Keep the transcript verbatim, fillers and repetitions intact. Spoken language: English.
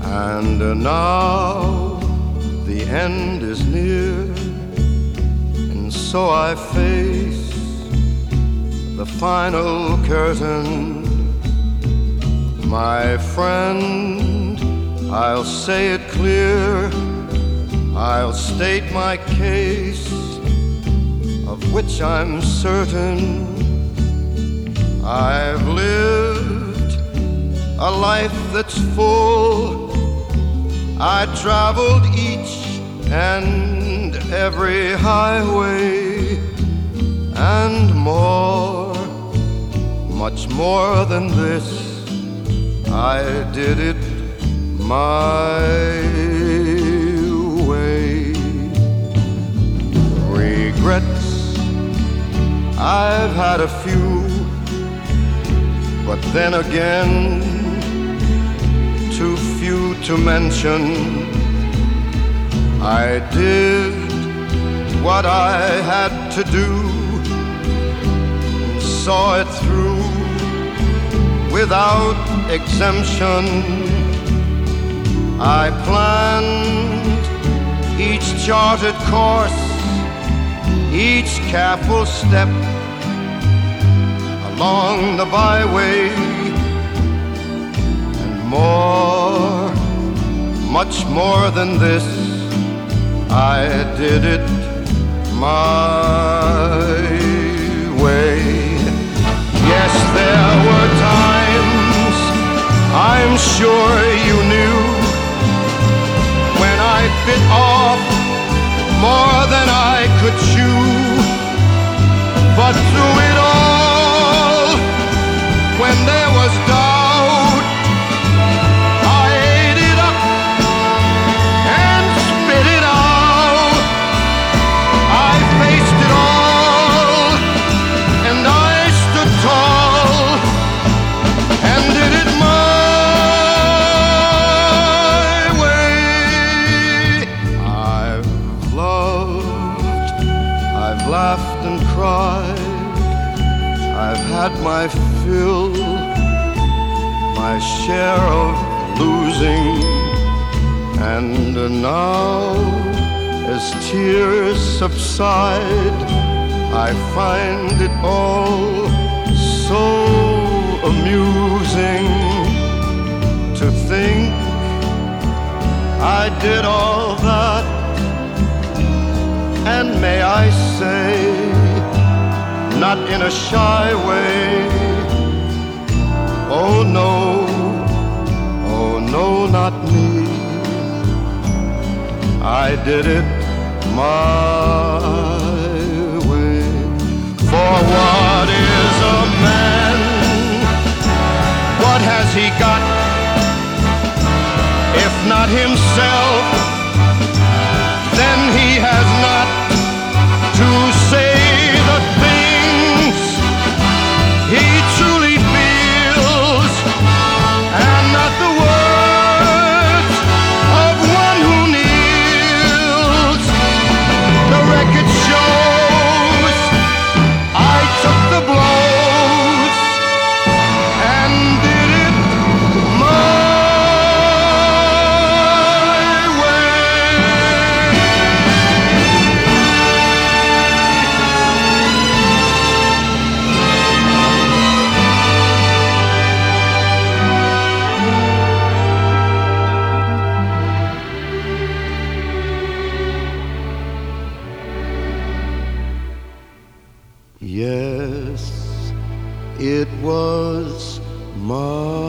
And now the end is near, and so I face the final curtain. My friend, I'll say it clear, I'll state my case, of which I'm certain. I've lived a life that's full. I traveled each and every highway, and more, much more than this, I did it my way. Regrets, I've had a few, but then again, too few to mention. I did what I had to do, and saw it through without exemption. I planned each charted course, each careful step along the byway, and more, much more than this, I did it my way. Yes, there were times, I'm sure you knew, when I bit off more than I could chew. But through it all, when there was doubt, I ate it up and spit it out. I faced it all, and I stood tall, and did it my way. I've loved, I've laughed and cried, I've had my fill, my share of losing, and now, as tears subside, I find it all so amusing to think I did all that, and may I say, not in a shy way. Oh no, oh no, not me. I did it my way. For what is a man? What has he got, if not himself? Then he has not to say the things he truly feels, and not the words of one who kneels. The record shows I took the blows and did it my Yes, it was my